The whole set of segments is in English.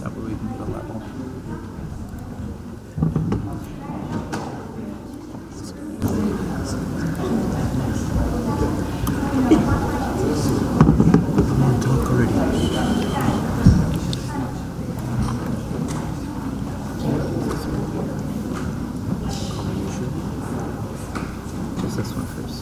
That way we can get a level. Talk already. Combination. Just this one first.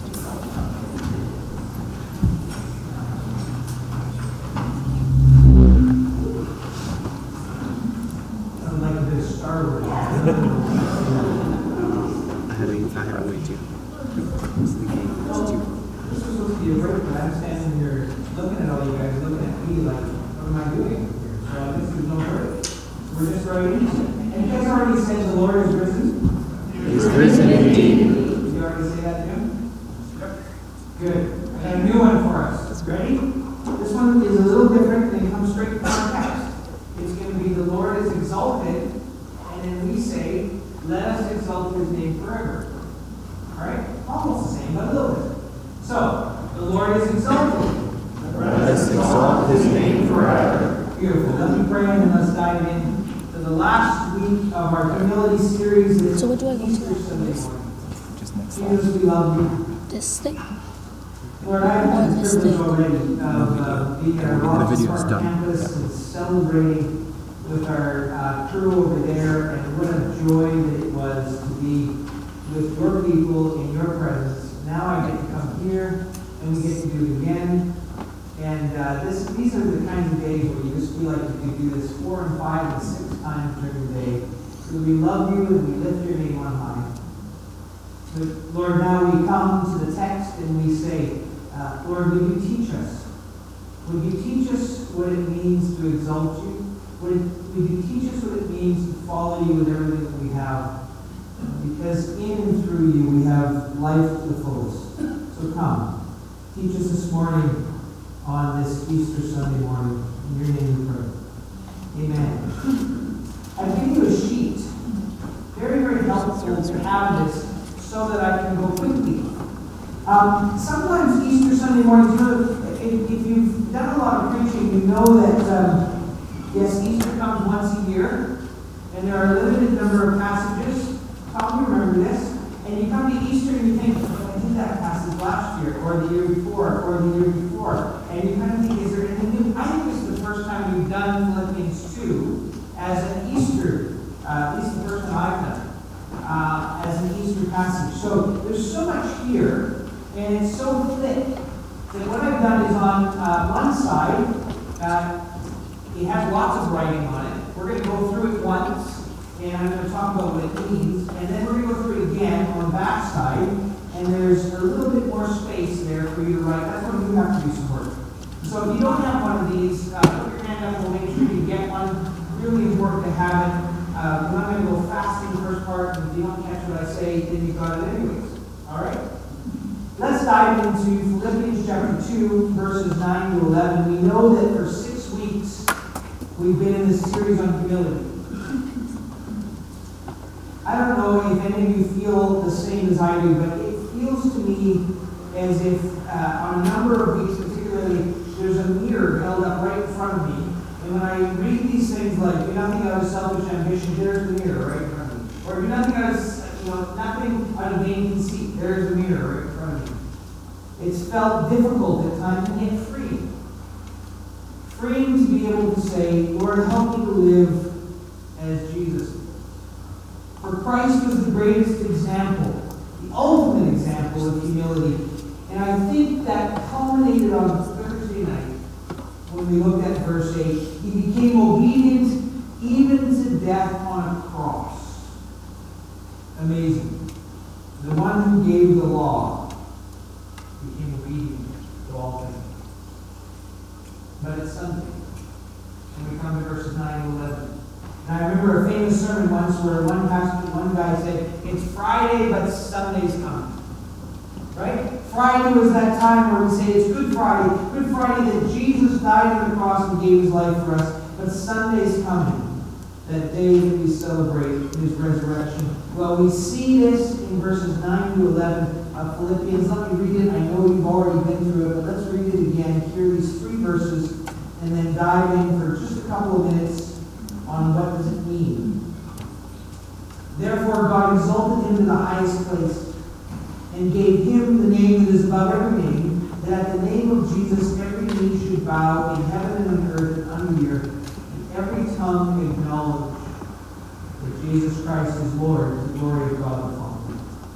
I had to wait too. It's the game. It's too. This is supposed to be a break, but I'm standing here looking at all you guys, looking at me like, what am I doing here? So I guess there's no break. We're just right into it. And you guys already said the Lord is risen? He's risen indeed. Did you already say that, Jim? Good. I got a new one for us. Ready? This one is a little different and it comes straight from our text. It's going to be the Lord is exalted, and then we say, let us exalt his name forever. Alright? Almost the same, but a little bit. So, the Lord is exalted. Let us exalt his name forever. Beautiful. Let me pray and then let's dive in to the last week of our humility series. So what do I go to? Easter Sunday morning. Just next slide. Jesus, we love you. This thing? Lord, I have had the privilege already of being at our The Ross video's Park done. campus Yeah. and celebrating with our crew over there, and what a joy that it was to be with your people in your presence. Now I get to come here, and we get to do it again. And these are the kinds of days where you just feel like you could do this 4 and 5 and 6 times during the day. So we love you and we lift your name on high. But Lord, now we come to the text and we say, Lord, would you teach us? Would you teach us what it means to exalt you? Would you teach us what it means to follow you with everything that we have? Because in and through you we have life to the fullest. So come, teach us this morning on this Easter Sunday morning. In your name we pray. Amen. I've given you a sheet. Very, very helpful to have this so that I can go quickly. Sometimes Easter Sunday mornings, if you've done a lot of preaching, you know that, yes, Easter comes once a year, and there are a limited number of passages. Probably remember this. And you come to Easter and you think, well, I did that passage last year, or the year before, or the year before. And you kind of think, is there anything new? I think this is the first time we've done Philippians 2 as an Easter, at least the first time I've done it, as an Easter passage. So there's so much here, and it's so thick, that what I've done is on one side, it has lots of writing on it. We're going to go through it once, and I'm going to talk about what it means, and then we're going to go through it again on the back side, and there's a little bit more space there for you to write. That's when you have to do some work. So if you don't have one of these, put your hand up and we'll make sure you get one. Really important to have it. We're not going to go fast in the first part, and if you don't catch what I say, then you've got it anyways. Alright? Let's dive into Philippians chapter 2, verses 9 to 11. We know that for 6 weeks we've been in this series on humility. I don't know if any of you feel the same as I do, but it feels to me as if on a number of weeks particularly, there's a mirror held up right in front of me. And when I read these things like, do nothing out of selfish ambition, there's the mirror right in front of me. Or do nothing out of, nothing out of vain conceit, there's the mirror right in front of me. It's felt difficult at times to get free. Freeing to be able to say, Lord, help me to live as Jesus did. For Christ was the greatest example, the ultimate example of humility. And I think that culminated on Thursday night when we looked at verse 8. He became obedient even to death on a cross. Amazing. The one who gave the law became obedient to all things. But it's Sunday. And we come to verses 9 to 11. And I remember a famous sermon once where one guy said, it's Friday, but Sunday's coming. Right? Friday was that time where we say it's Good Friday. Good Friday that Jesus died on the cross and gave his life for us. But Sunday's coming. That day that we celebrate his resurrection. Well, we see this in verses 9 to 11 of Philippians. Let me read it. I know you've already been through it, but let's read it again. Hear these 3 verses and then dive in for just a couple of minutes God exalted him to the highest place and gave him the name that is above every name, that at the name of Jesus every knee should bow in heaven and on earth and under the earth, and every tongue acknowledge that Jesus Christ is Lord, to the glory of God the Father.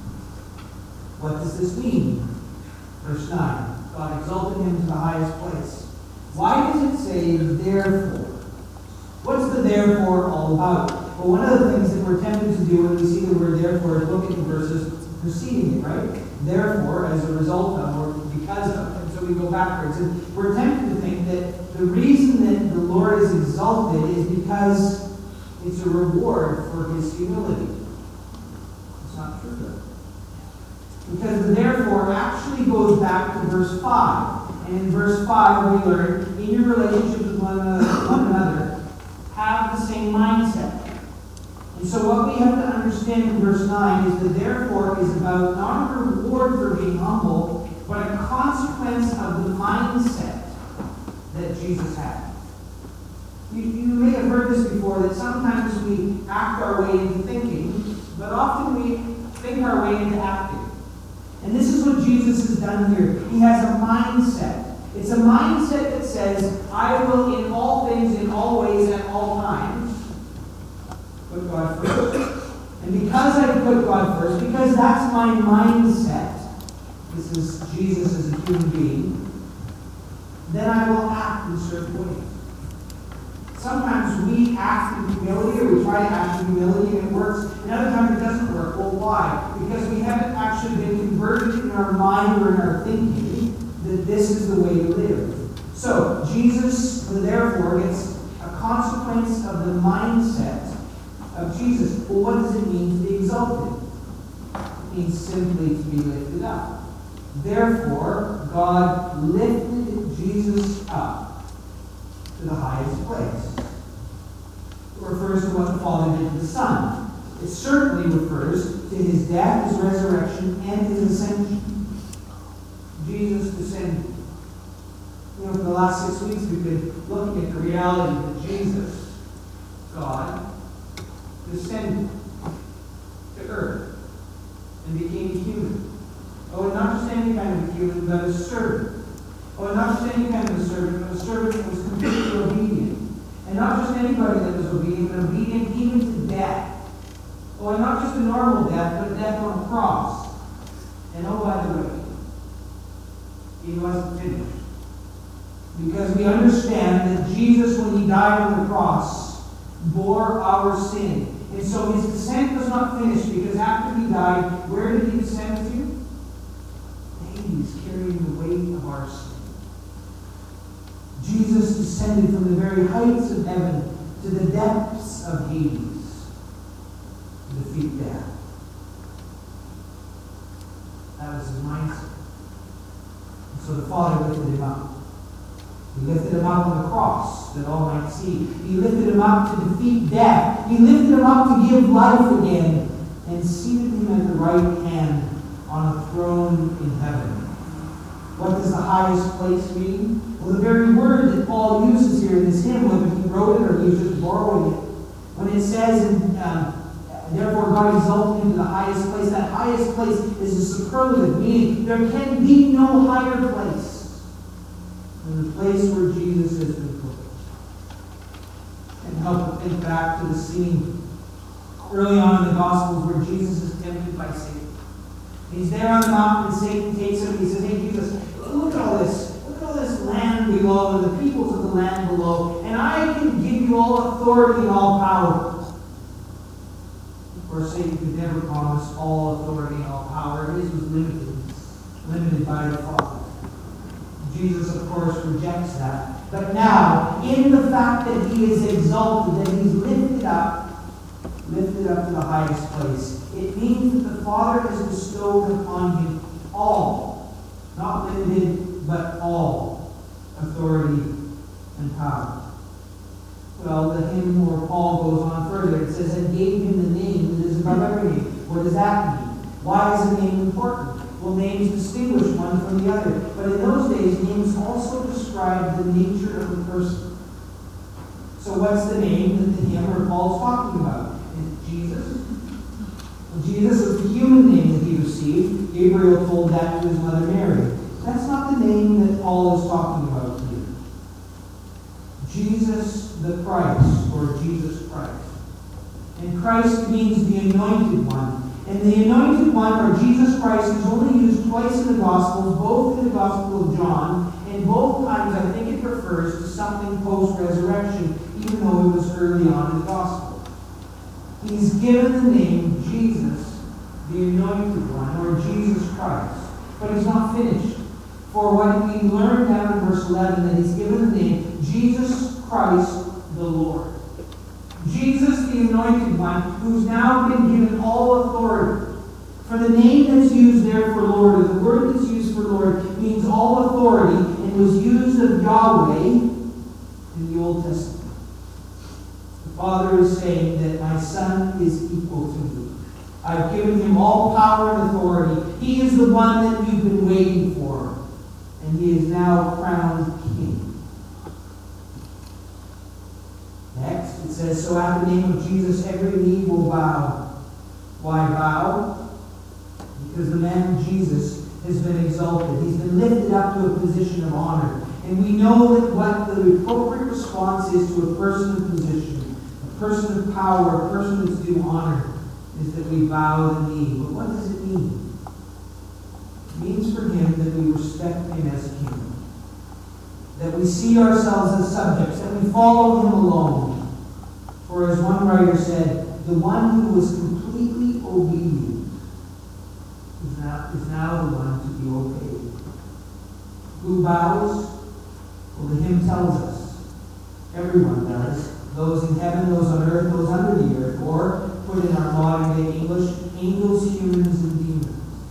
What does this mean? Verse 9. God exalted him to the highest place. Why does it say therefore? What's the therefore all about? Well, one of the things that we're tempted to do when we see the word therefore is look at the verses preceding it, right? Therefore, as a result of, or because of, and so we go backwards. And we're tempted to think that the reason that the Lord is exalted is because it's a reward for his humility. It's not true, though. Because the therefore actually goes back to verse 5. And in verse 5 we learn, in your relationship with one another, have the same mindset. And so what we have to understand in verse 9 is that therefore is about not a reward for being humble, but a consequence of the mindset that Jesus had. You may have heard this before, that sometimes we act our way into thinking, but often we think our way into acting. And this is what Jesus has done here. He has a mindset. It's a mindset that says, I will in all things, in all ways, at all times, put God first. And because I put God first, because that's my mindset, this is Jesus as a human being, then I will act in certain ways. Sometimes we act in humility, or we try to act in humility, and it works. And other times it doesn't work. Well, why? Because we haven't actually been converted in our mind or in our thinking that this is the way to live. So, Jesus, therefore, gets a consequence of the mindset of Jesus. Well, what does it mean to be exalted? It means simply to be lifted up. Therefore, God lifted Jesus up to the highest place. It refers to what the Father did to the Son. It certainly refers to his death, his resurrection, and his ascension. Jesus descended. For the last 6 weeks we've been looking at the reality that Jesus, God, descended to earth and became human. Oh, and not just any kind of a human, but a servant. Oh, and not just any kind of a servant, but a servant that was completely obedient. And not just anybody that was obedient, but obedient even to death. Oh, and not just a normal death, but a death on a cross. And oh, by the way, he wasn't finished. Because we understand that Jesus, when he died on the cross, bore our sin. And so his descent was not finished, because after he died, where did he descend to? Hades, carrying the weight of our sin. Jesus descended from the very heights of heaven to the depths of Hades to defeat death. That was his mindset. And so the Father lifted him up. He lifted him up on the cross that all might see. He lifted him up to defeat death. He lifted him up to give life again, and seated him at the right hand on a throne in heaven. What does the highest place mean? Well, the very word that Paul uses here in this hymn, whether he wrote it or he was just borrowing it, when it says, therefore God exalted him to the highest place, that highest place is a superlative, meaning there can be no higher place than the place where Jesus has been put. And help to think back to the scene early on in the Gospels where Jesus is tempted by Satan. He's there on the mountain, and Satan takes him. He says, hey, Jesus, look at all this. Look at all this land below, and the peoples of the land below. And I can give you all authority and all power. Of course, Satan could never promise all authority and all power. His was limited by the Father. Jesus, of course, rejects that. But now, in the fact that he is exalted, that he's lifted up to the highest place, it means that the Father has bestowed upon him all, not limited, but all, authority and power. Well, the hymn where Paul goes on further, it says, and gave him the name that is above every name. What does that mean? Why is a name important? Well, names distinguish one from the other. But in those days, names also described the nature of the person. So what's the name that the hymn or Paul's talking about? Is it Jesus? Jesus was the human name that he received. Gabriel told that to his mother Mary. That's not the name that Paul is talking about here. Jesus the Christ, or Jesus Christ. And Christ means the anointed one. And the anointed one, or Jesus Christ, is only used twice in the Gospels, both in the Gospel of John, and both times I think it refers to something post-resurrection, even though it was early on in the Gospel. He's given the name Jesus, the anointed one, or Jesus Christ. But he's not finished. For what we learn down in verse 11, that he's given the name Jesus Christ the Lord. Jesus, the anointed one, who's now been given all authority. For the name that's used there for Lord, or the word that's used for Lord, means all authority, and was used of Yahweh in the Old Testament. The Father is saying that my Son is equal to me. I've given him all power and authority. He is the one that you've been waiting for. And he is now crowned king. Next, it says, so at the name of Jesus, every knee will bow. Why bow? Because the man Jesus has been exalted. He's been lifted up to a position of honor. And we know that what the appropriate response is to a person of position, a person of power, a person that's due honor, is that we bow the knee. But what does it mean? It means for him that we respect him as king. That we see ourselves as subjects, that we follow him alone. For as one writer said, the one who was completely obedient is now the one to be obeyed. Who bows? Well, the hymn tells us. Everyone does. Those in heaven, those on earth, those under the earth. Or, put in our modern day English, angels, humans, and demons.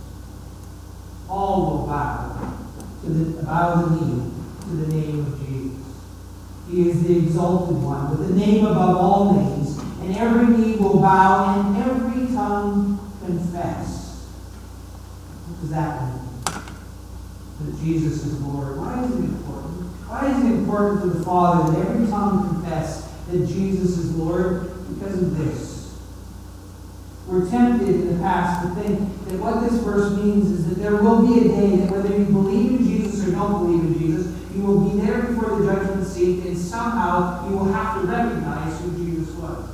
All will bow the knee to the name of Jesus. He is the exalted one, with the name above all names, and every knee will bow and every tongue confess. What does that mean? That Jesus is Lord. Why is it important? Why is it important to the Father that every tongue confess that Jesus is Lord? Because of this. We're tempted in the past to think that what this verse means is that there will be a day that whether you believe in Jesus or don't believe in Jesus, you will be there before the judgment seat, and somehow you will have to recognize who Jesus was.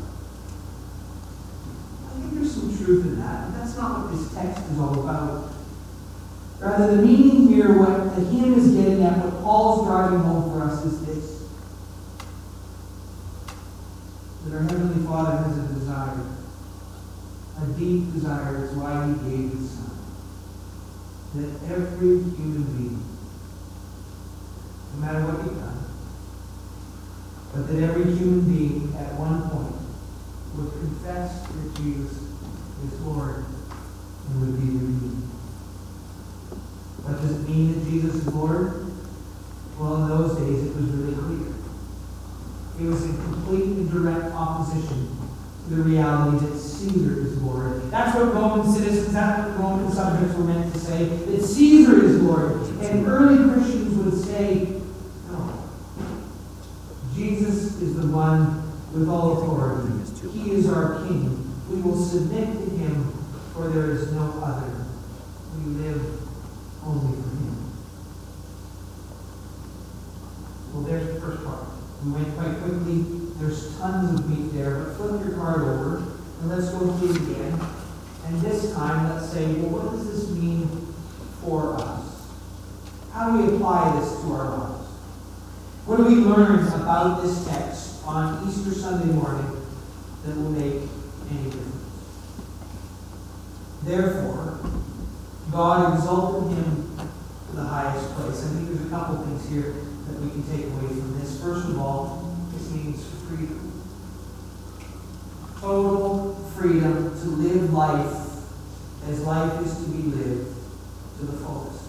I think there's some truth in that, but that's not what this text is all about. Rather, the meaning here, what the hymn is getting at, what Paul's driving home for us is this. That our Heavenly Father has a desire. A deep desire is why he gave his Son. That every human being, no matter what you've done, but that every human being at one point would confess that Jesus is Lord and would be redeemed. What does it mean that Jesus is Lord? Well, in those days it was really clear. It was in complete and direct opposition to the reality that Caesar is Lord. That's what Roman citizens, that's what Roman subjects were meant to say, that Caesar is Lord. And early Christians would say, no. Jesus is the one with all authority. He is our King. We will submit to him, for there is no other. We live only for him. Well, there's the first part. We went quite quickly. There's tons of meat there, but flip your card over and let's go through it again. And this time, let's say, well, what does this mean for us? How do we apply this to our lives? What do we learn about this text on Easter Sunday morning that will make any difference? Therefore, God exalted him to the highest place. I think there's a couple things here that we can take away from this. First of all, this means freedom. Total freedom to live life as life is to be lived to the fullest.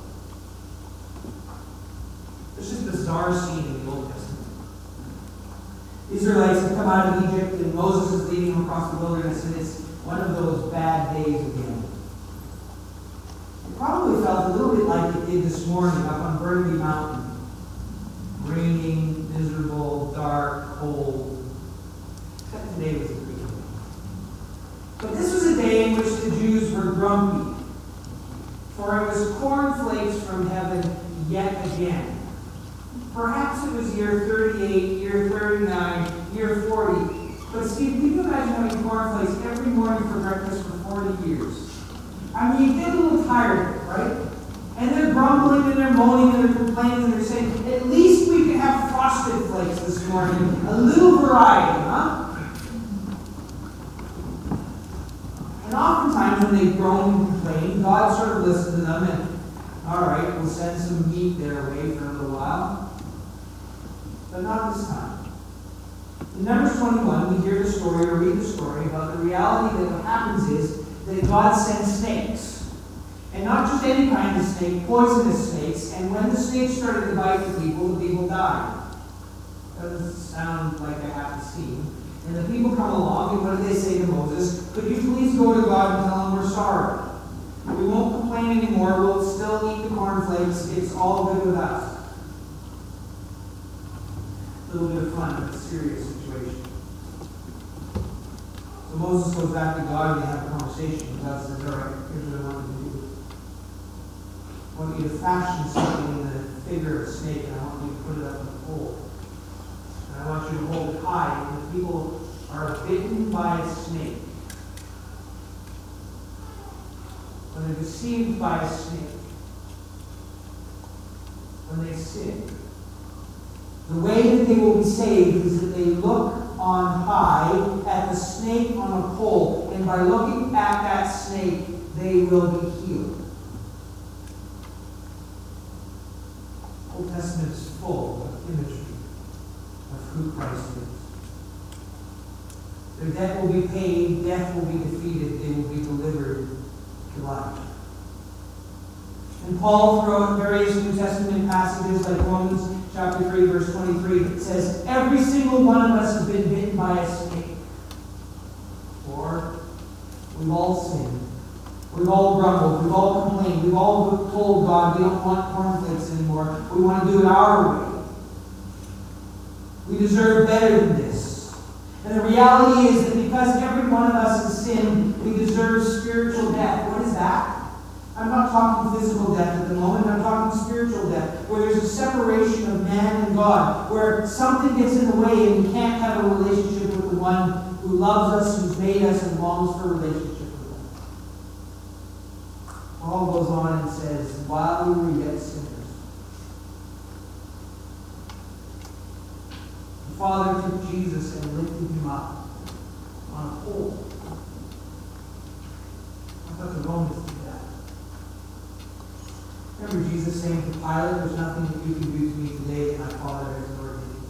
There's this bizarre scene in the Old Testament. The Israelites have come out of Egypt, and Moses is leading them across the wilderness, and it's one of those bad days again. It probably felt a little bit like it did this morning up on Burnaby Mountain. Raining, miserable, dark, cold. Except today was a good day. But this was a day in which the Jews were grumpy, for it was cornflakes from heaven yet again. Perhaps it was year 38, year 39, year 40. But Steve, can you imagine having cornflakes every morning for breakfast for 40 years? I mean, you get a little tired of it, right? And they're grumbling and they're moaning and they're complaining and they're saying, at least we can have frosted flakes this morning. A little variety, huh? And oftentimes when they groan and complain, God sort of listens to them and, all right, we'll send some meat their way for a little while. But not this time. In Numbers 21, we hear the story or read the story about the reality that what happens is that God sends snakes. And not just any kind of snake, poisonous snakes. And when the snakes started to bite the people died. Doesn't sound like a happy scene. And the people come along, and what do they say to Moses? Could you please go to God and tell him we're sorry? We won't complain anymore. We'll still eat the cornflakes. It's all good with us. A little bit of fun, but a serious situation. So Moses goes back to God and they have a conversation. And God says, all right, here's what I want you to do. I want you to fashion something in the figure of a snake, and I want you to put it up on the pole. And I want you to hold it high. And when people are bitten by a snake, when they're deceived by a snake, when they sin, the way that they will be saved is that they look on high at the snake on a pole, and by looking at that snake, they will be healed. The Old Testament is full of imagery of who Christ is. Their debt will be paid, death will be defeated, they will be delivered to life. And Paul, throughout various New Testament passages like Romans chapter 3, verse 23, says, every single one of us has been bitten by a snake. Or we've all sinned. We've all grumbled. We've all complained. We've all told God we don't want cornflakes anymore. We want to do it our way. We deserve better than this. And the reality is that because every one of us has sinned, we deserve spiritual death. What is that? I'm not talking physical death at the moment. I'm talking spiritual death, where there's a separation of man and God, where something gets in the way and we can't have a relationship with the one who loves us, who's made us, and longs for a relationship with us. Paul goes on and says, while we were yet sinners, the Father took Jesus and lifted him up on a pole. I thought the Romans did that. Remember Jesus saying to Pilate, there's nothing that you can do to me today that my Father has ordered me.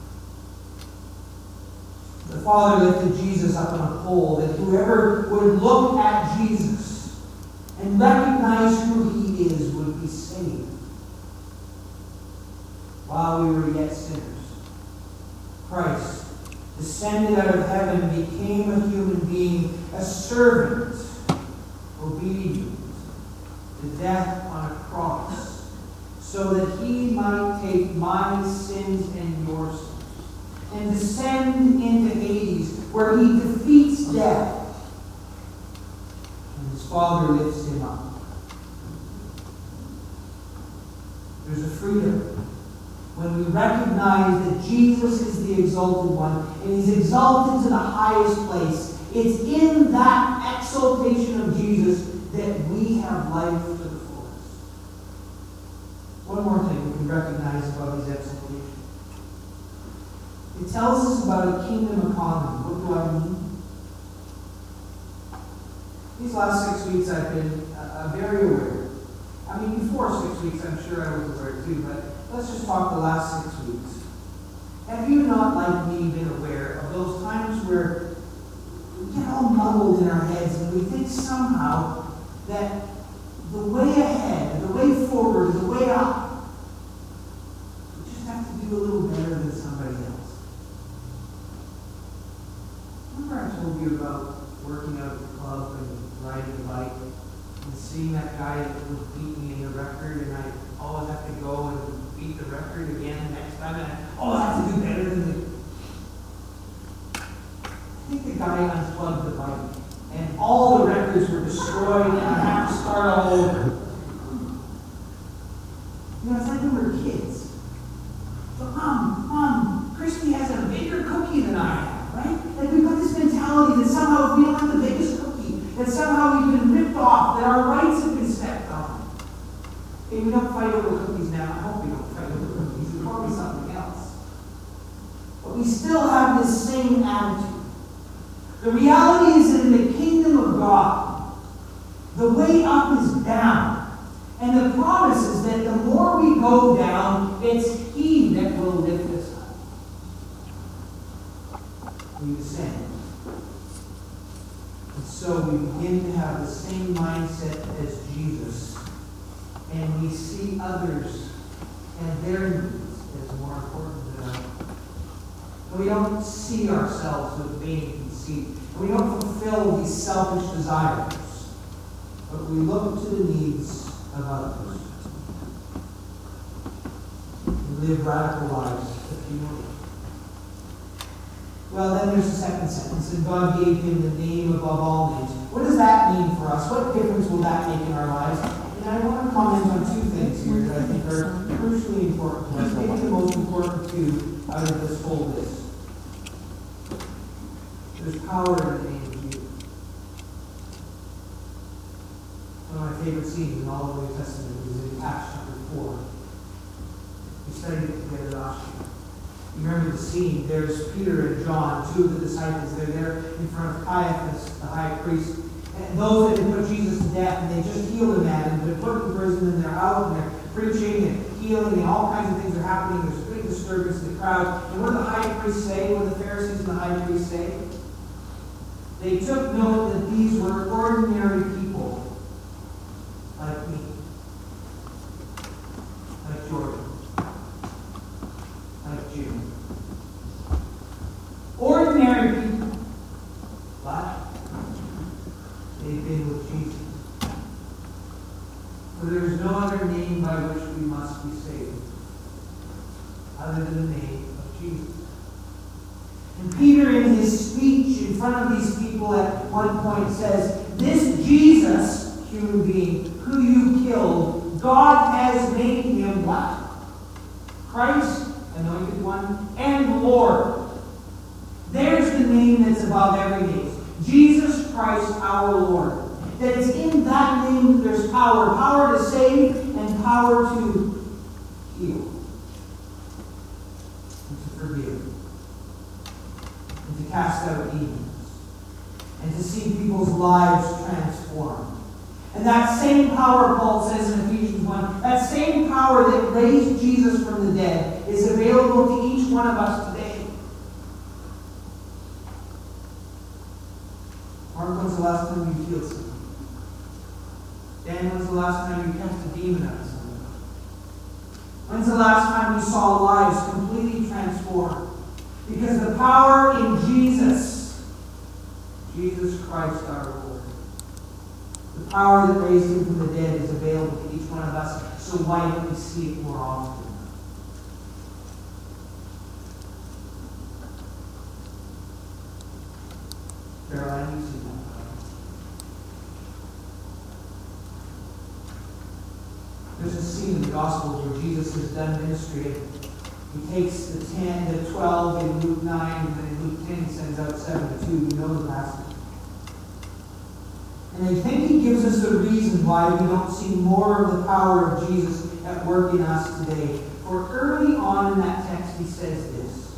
The Father lifted Jesus up on a pole, that whoever would look at Jesus and recognize who he is would be saved. While we were yet sinners, Christ descended out of heaven, became a human being, a servant, obedient, to death on a cross, so that he might take my sins and your sins, and descend into Hades, where he defeats death, and his Father lifts him up. There's a freedom when we recognize that Jesus is the exalted one, and he's exalted to the highest place. It's in that exaltation of Jesus that we have life to the fullest. One more thing we can recognize about his exaltation. It tells us about a kingdom economy. What do I mean? These last 6 weeks I've been very aware. I mean, before 6 weeks I'm sure I was aware too, but let's just talk the last 6 weeks. Have you not, like me, been aware of those times where we get all muddled in our heads and we think somehow that the way ahead, the way forward, the way up, we just have to do a little better than somebody else? Remember I told you about working out at the club and riding the bike and seeing that guy that would beat me in the record, and I always have to go and beat the record again next time, and I have to do better than the... I think the guy unplugged the bike and all the records were destroyed, and I have to start all over. You know, it's like when we were kids. So, Mom, Christy has a bigger cookie than I have, right? Like we've got this mentality that somehow if we don't have the biggest cookie, that somehow we've been ripped off, that our rights have been stepped on. Okay, we don't fight over cookies now. I hope we don't fight over cookies. It's probably something else. But we still have this same attitude. The reality is that in the kingdom of God, the way up is down. And the promise is that the more we go down, it's He that will lift us up. We descend. And so we begin to have the same mindset as Jesus. And we see others and their needs as more important than ours. And we don't see ourselves with vain conceit. And we don't fulfill these selfish desires. But we look to the needs of others. We live radical lives of humility. Well, then there's the second sentence, and God gave him the name above all names. What does that mean for us? What difference will that make in our lives? And I want to comment on two things here that I think are crucially important to us. Maybe the most important two out of this whole list. There's power in the name of Jesus. One of my favorite scenes in all of the New Testament is in Acts chapter 4. We studied it together last year. You remember the scene. There's Peter and John, two of the disciples. They're there in front of Caiaphas, the high priest. And those that had put Jesus to death, and they just healed a man, and they're put in prison, and they're out, and they're preaching and healing, and all kinds of things are happening. There's a big disturbance in the crowd. And what did the high priest say? What did the Pharisees and the high priest say? They took note that these were ordinary people, like me, like Jordan, like Jim. Ordinary people, but they've been with Jesus. For there is no other name by which we must be saved, other than the name of Jesus. And Peter, in his speech in front of these people at one point says, this Jesus, human being, who you killed, God has made him what? Christ, anointed one, and Lord. There's the name that's above every name. Jesus Christ our Lord. That it's in that name that there's power. Power to save and power to heal. And to forgive. And to cast out demons. And to see people's lives transformed. And that same power, Paul says in Ephesians 1, that same power that raised Jesus from the dead is available to each one of us today. Mark, when's the last time you healed someone? Dan, when's the last time you cast a demon out of someone? When's the last time you saw lives completely transformed? Because the power in Jesus, Jesus Christ our Lord, the power that raised him from the dead is available to each one of us, so why don't we see it more often? Caroline, you see that? There's a scene in the Gospels where Jesus has done ministry. He takes the 12 in Luke 9, and then in Luke 10 he sends out 72. You know the passage. And I think he gives us a reason why we don't see more of the power of Jesus at work in us today. For early on in that text he says this.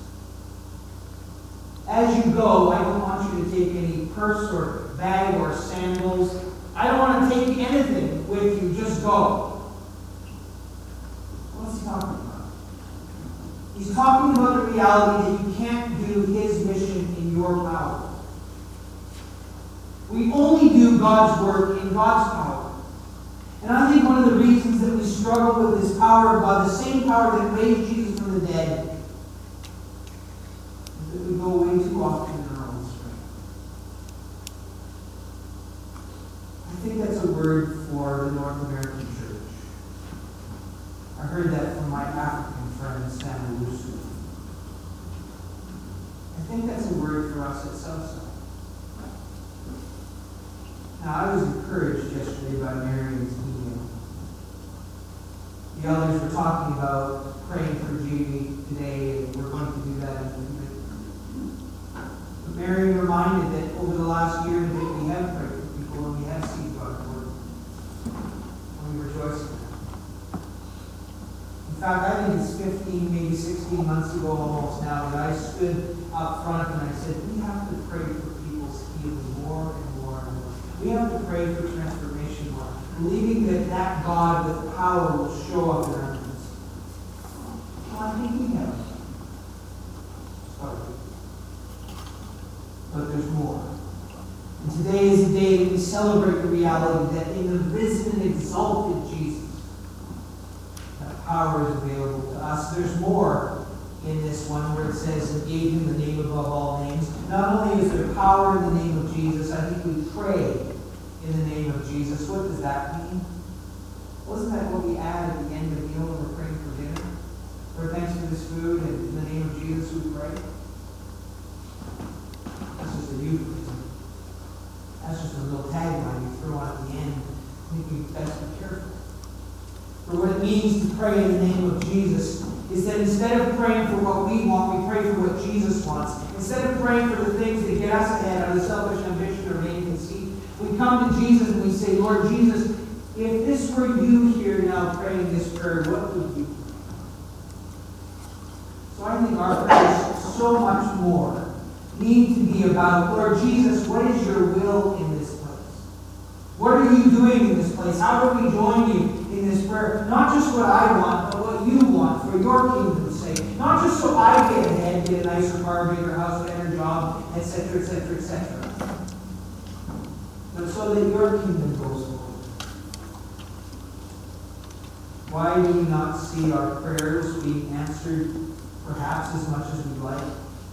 As you go, I don't want you to take any purse or bag or sandals. I don't want to take anything with you. Just go. What's he talking about? He's talking about the reality that you can't do his mission in your power. We only do God's work in God's power. And I think one of the reasons that we struggle with this power of God, the same power that raised Jesus from the dead, is that we go way too often in our own strength. I think that's a word for the North American church. I heard that from my African friend, Sam Lusu. I think that's a word for us at Southside. Now, I was encouraged yesterday by Marion's email. The elders were talking about praying for Jamie today, and we're going to do that in a minute. But Marion reminded that over the last year that we have prayed for people and we have seen God's word. And we rejoice in that. In fact, I think it's 15, maybe 16 months ago almost now that I stood up front and I said, we have to pray for people's healing more and more and more. We have to pray for transformation more, believing that God with power will show up in our midst. Well, I think we have started. But there's more. And today is the day that we celebrate the reality that in the risen and exalted Jesus, that power is available to us. There's more in this one where it says, and gave him the name above all names. Not only is there power in the name of Jesus, I think we pray in the name of Jesus. What does that mean? Wasn't that what we add at the end of the meal when we're praying for dinner? Lord, thanks for this food, and in the name of Jesus we pray. That's just a euphemism. That's just a little tagline you throw on at the end. I think we best be careful. For what it means to pray in the name of Jesus is that instead of praying for what we want, we pray for what Jesus wants. Instead of praying for the things that get us ahead out of selfish ambition or vain conceit, we come to Jesus and we say, Lord Jesus, if this were you here now praying this prayer, what would you do? So I think our prayers so much more need to be about, Lord Jesus, what is your will in this place? What are you doing in this place? How do we join you in this prayer? Not just what I want, but what you want for your kingdom's sake. Not just so I get ahead, get a nicer car, bigger house, better job, etc., etc., etc. But so that your kingdom goes forward. Why do we not see our prayers being answered perhaps as much as we'd like?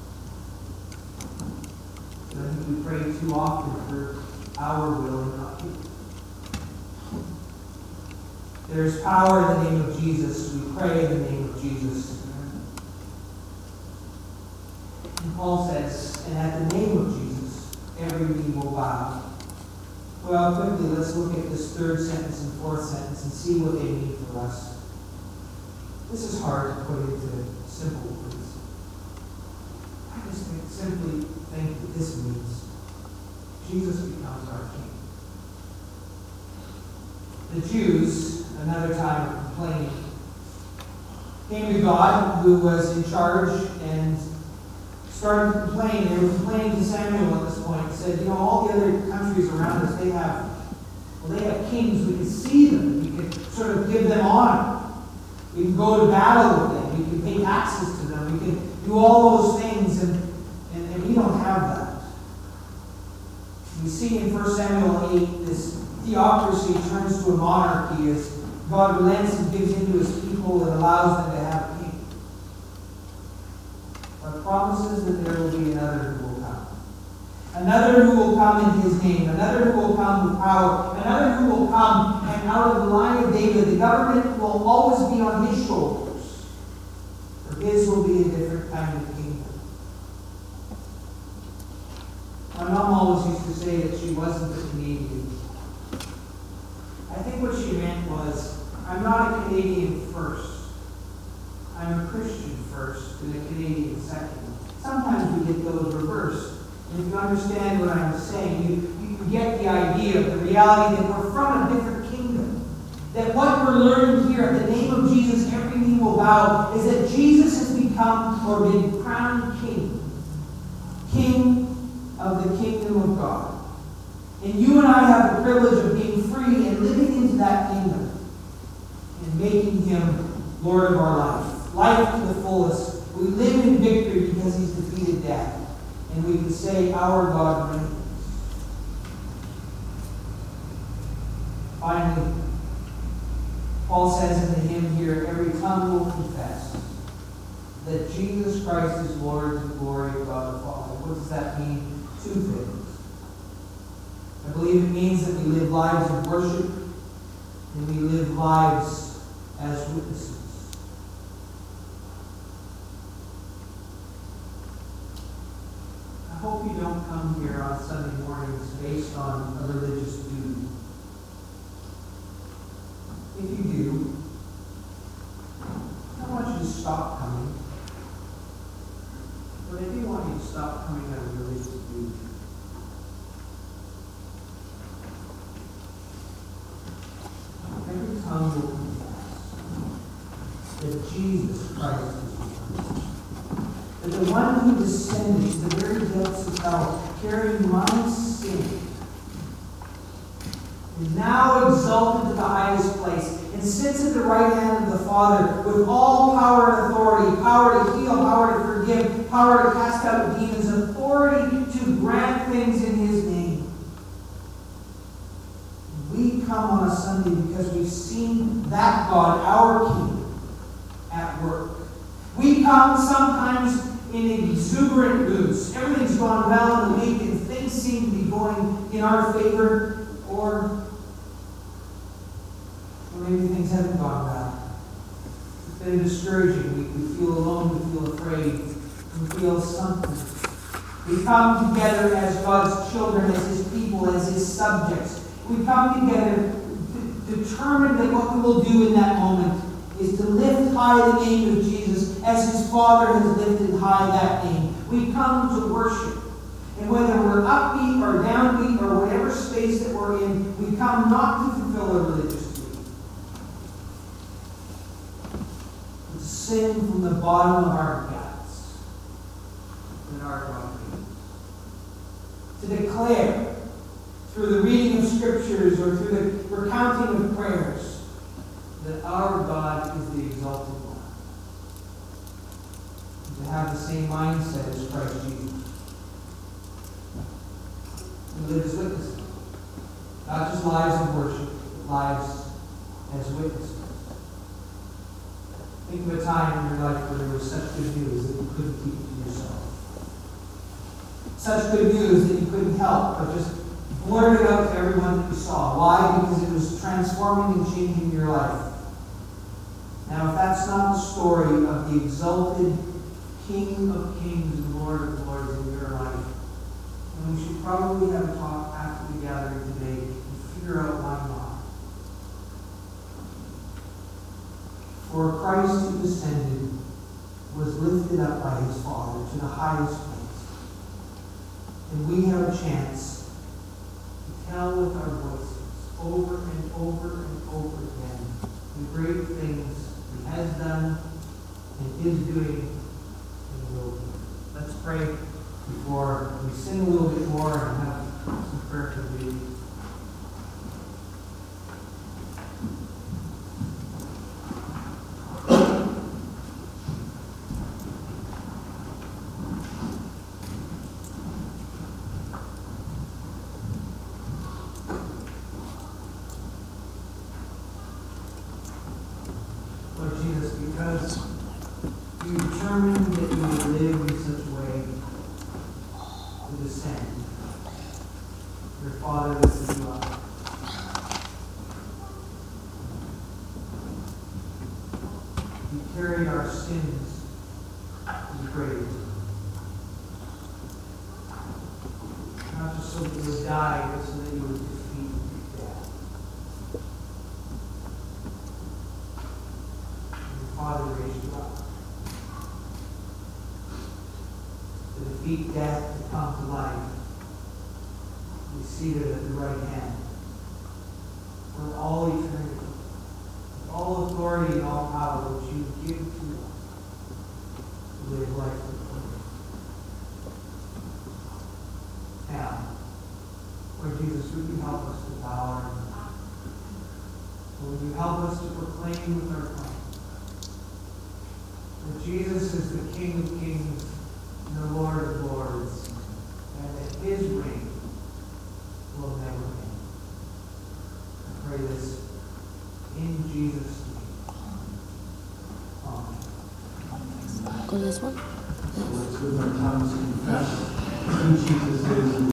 I think we pray too often for our will and not His. There is power in the name of Jesus. We pray in the name of Jesus. And Paul says, and at the name of Jesus, every knee will bow. Well, quickly, let's look at this third sentence and fourth sentence and see what they mean for us. This is hard to put into simple words. I just simply think that this means Jesus becomes our King. The Jews, another time of complaining, came to God, who was in charge, and started to complain. They were complaining to Samuel at this point. Said, all the other countries around us, they have kings. We can see them. We can sort of give them honor. We can go to battle with them. We can pay taxes to them. We can do all those things, and we don't have that. We see in 1 Samuel 8, this theocracy turns to a monarchy as God relents and gives into his people and allows them to have a king. But promises that there will be another who will come. Another who will come in his name. Another who will come with power. Another who will come, and out of the line of David, the government will always be on his shoulders. For his will be a different kind of kingdom. My mom always used to say that she wasn't a Canadian. I think what she meant was, I'm not a Canadian first. I'm a Christian first and a Canadian second. Sometimes we get those reversed. And if you understand what I'm saying, you get the idea of the reality that we're from a different kingdom. That what we're learning here in the name of Jesus, every knee will bow, is that Jesus has become or been crowned King. King of the kingdom of God. And you and I have the privilege of being free and living into that kingdom and making him Lord of our life. Life to the fullest. We live in victory because he's defeated death. And we can say, our God reigns. Finally, Paul says in the hymn here, every tongue will confess that Jesus Christ is Lord to the glory of God the Father. What does that mean? Two things. I believe it means that we live lives of worship and we live lives as witnesses. hope you don't come here on Sunday mornings based on a religious duty. If you do, I don't want you to stop coming. But I do want you to stop coming out of religious duty. Every tongue will confess that Jesus Christ is Lord. That the one who descended to the very depths of hell, carrying my sin, is now exalted to the highest place and sits at the right hand of the Father with all power and authority, power to heal, power to forgive, power to cast out demons, authority to grant things in His name. We come on a Sunday because we've seen that God, our King, at work. We come sometimes in exuberant moods. Everything's gone well in the week and things seem to be going in our favor, or maybe things haven't gone well. It's been a discouraging week. We feel alone, we feel afraid, we feel something. We come together as God's children, as His people, as His subjects. We come together determined that what we will do in that moment is to lift high the name of Jesus as His Father has lifted high that name. We come to worship. And whether we're upbeat or downbeat or whatever space that we're in, we come not to fulfill a religious duty, but to sing from the bottom of our guts that our God is. To declare through the reading of Scriptures or through the recounting of prayers that our God is the exalted one. And to have the same mindset as Christ Jesus. We live as witnesses. Not just lives of worship, but lives as witnesses. Think of a time in your life where there was such good news that you couldn't keep it to yourself. Such good news that you couldn't help but just blurt it out to everyone that you saw. Why? Because it was transforming and changing your life. Now, if that's not the story of the exalted King of Kings and Lord of Lords in your life, then we should probably have a talk after the gathering today and figure out why not. For Christ who descended was lifted up by His Father to the highest place. And we have a chance to tell with our voices over and over and over again the great things He has done and is doing and will do. Let's pray before we sing a little bit more and have some prayer to do. Lord Jesus, because you determined that you would live in such a way to descend, your Father lifted you up. You carried our sins to the grave. Not just so that you would die, but so that you would defeat death. Father raised you up to defeat death, to come to life. Be seated at the right hand for all eternity, with all authority and all power which you give to us to live life with you. Now, Lord Jesus, would you help us to bow our knees? Would you help us to proclaim with our tongue that Jesus is the King of Kings and the Lord of Lords, and that His reign will never end. I pray this in Jesus' name. Amen. Go this one. So let's with our tongues confess who Jesus is.